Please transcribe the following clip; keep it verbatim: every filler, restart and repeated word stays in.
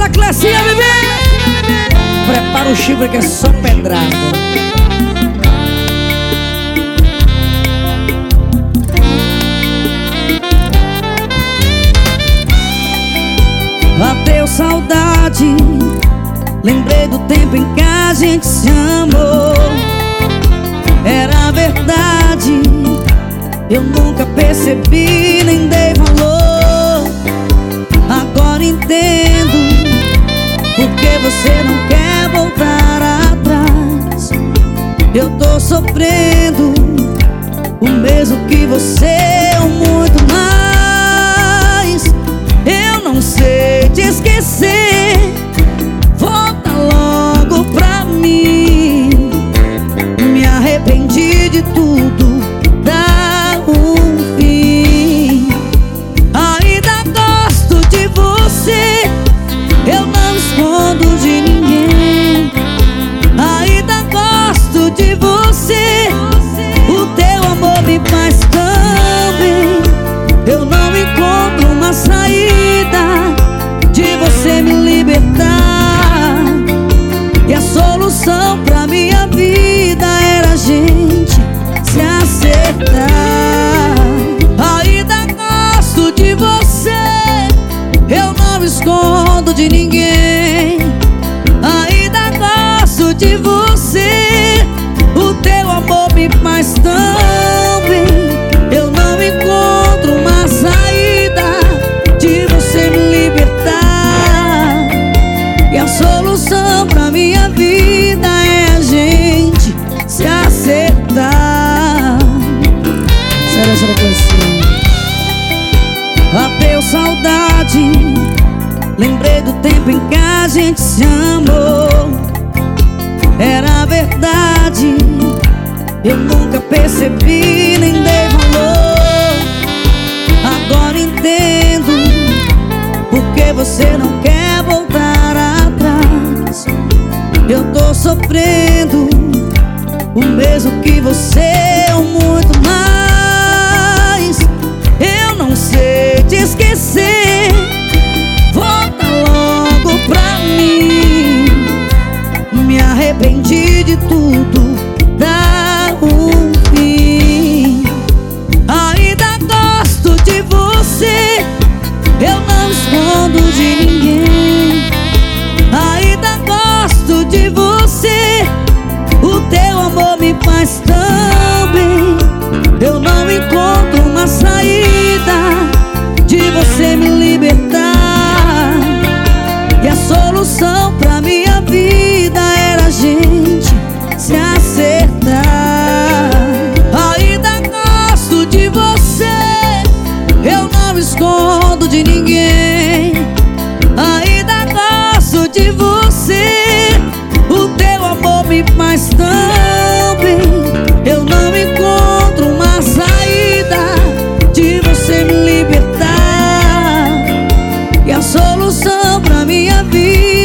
Bora, Clecinha, bebê! Prepara o chifre que é só pedrada. Bateu saudade, lembrei do tempo em que a gente se amou. Era verdade, eu nunca percebi nem dei valor. Agora entendo porque você não quer voltar atrás. Eu tô sofrendo o mesmo que você ou muito mais. Eu não sei te esquecer, volta logo pra mim. Me arrependi de tudo, dá um fim. Ainda gosto de você, eu não escondo de ninguém. Ainda gosto de você, o teu amor me faz tão bem. Eu não encontro uma saída de você me libertar. E a solução pra minha vida era a gente se acertar. Ainda gosto de você, eu não escondo de ninguém. Ainda gosto de você, o teu amor me faz tão bem. Eu não encontro uma saída de você me libertar. E a solução pra minha vida é a gente se acertar. Sério, será que assim? Bateu saudade, lembrei do tempo em que a gente se amou. Era verdade, eu nunca percebi nem dei valor. Agora entendo porque você não quer voltar atrás. Eu tô sofrendo o mesmo que você ou muito mais. Eu não sei te esquecer, volta logo pra mim. Me arrependi de tudo, dá um fim. Ainda gosto de você, eu não escondo de ninguém. Ainda gosto de você, o teu amor me faz tão bem. Eu não encontro uma saída de você me libertar. E a solução pra minha vida era a gente se acertar. Ainda gosto de você, eu não escondo de ninguém. Ainda gosto de você, o teu amor me faz tão bem. Eu não encontro uma saída de você me libertar. E a solução pra minha vida